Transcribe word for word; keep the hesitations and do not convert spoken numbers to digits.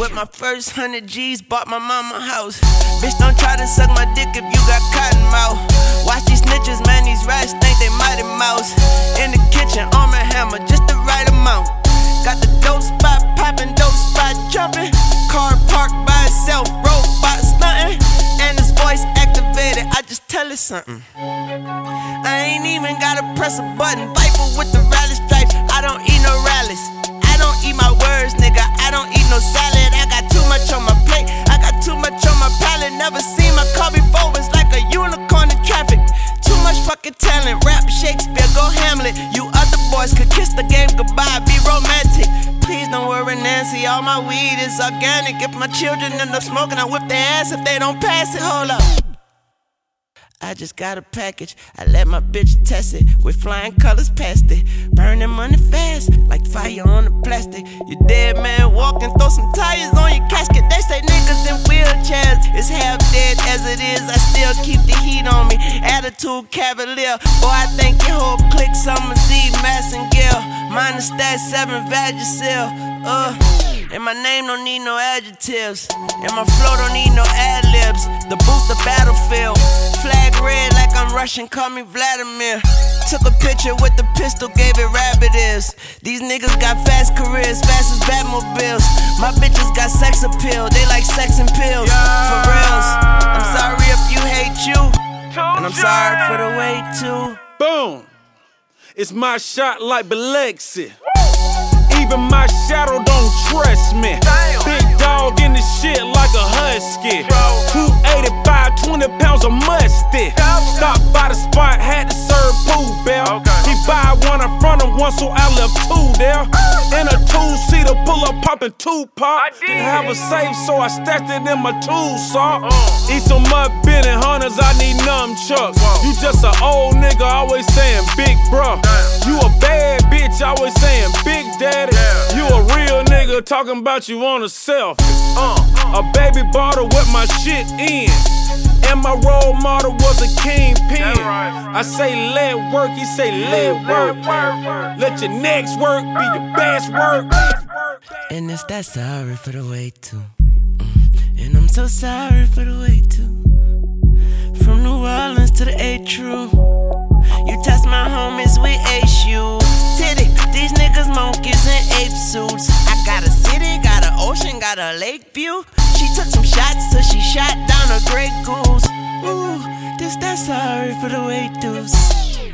With my first hundred G's, bought my mama a house. Bitch, don't try to suck my dick if you got cotton mouth. Watch these snitches, man, these rats think they Mighty Mouse. In the kitchen, arm and hammer, just the right amount. Got the dope spot poppin', dope spot jumping. Car parked by itself, robot stunting. And his voice activated, I just tell it something. I ain't even gotta press a button. Viper with the rally stripes, I don't eat no rallies. I don't eat my words, nigga, I don't eat no salad. I got too much on my plate, I got too much on my palate. Never seen my car before, it's like a unicorn in traffic. Too much fucking talent, rap Shakespeare, go Hamlet. You other boys could kiss the game goodbye, be romantic. Please don't worry, Nancy, all my weed is organic. If my children end up smoking, I whip their ass if they don't pass it, hold up. I just got a package, I let my bitch test it. With flying colors past it, burning money fast, like fire on the plastic. You dead man walking, throw some tires on your casket. They say niggas in wheelchairs is half dead as it is. I still keep the heat on me, attitude cavalier. Boy, I think your whole clique, Summer Z, Mass and Gill. Minus that seven Vagisil, uh and my name don't need no adjectives, and my flow don't need no ad-libs. The booth, the battlefield, flag red like I'm Russian, call me Vladimir. Took a picture with the pistol, gave it rabbit ears. These niggas got fast careers, fast as Batmobiles. My bitches got sex appeal, they like sex and pills. For reals, I'm sorry if you hate you, and I'm sorry for the wait too. Boom, it's my shot like Biloxi. Even my shadow don't trust me. Big dog in the shit like a husky. two eighty-five, twenty pounds of musty. Stopped by the spot, had to serve Pooh Bell. He buy one in front of one, so I left two there. In a two-seater, pull up, poppin' Tupac. Didn't have a safe, so I stacked it in my tool sock. Eat some mud Benny Hunters, I need nunchucks. You just an old nigga, always saying big bro. You a bad bitch, always saying big daddy. You a real nigga, talking about you on a selfie. Uh, a baby bottle with my shit in. And my role model was a kingpin. I say let work, he say let work. Let your next work be your best work. And it's that sorry for the wait too. Mm. And I'm so sorry for the wait too. From New Orleans to the A True. You test my homies, we ace you. Titty, these niggas monkeys in ape suits. I got a city, got an ocean, got a lake view. She took some shots till she shot down a great goose. Ooh, this that sorry for the wait dudes.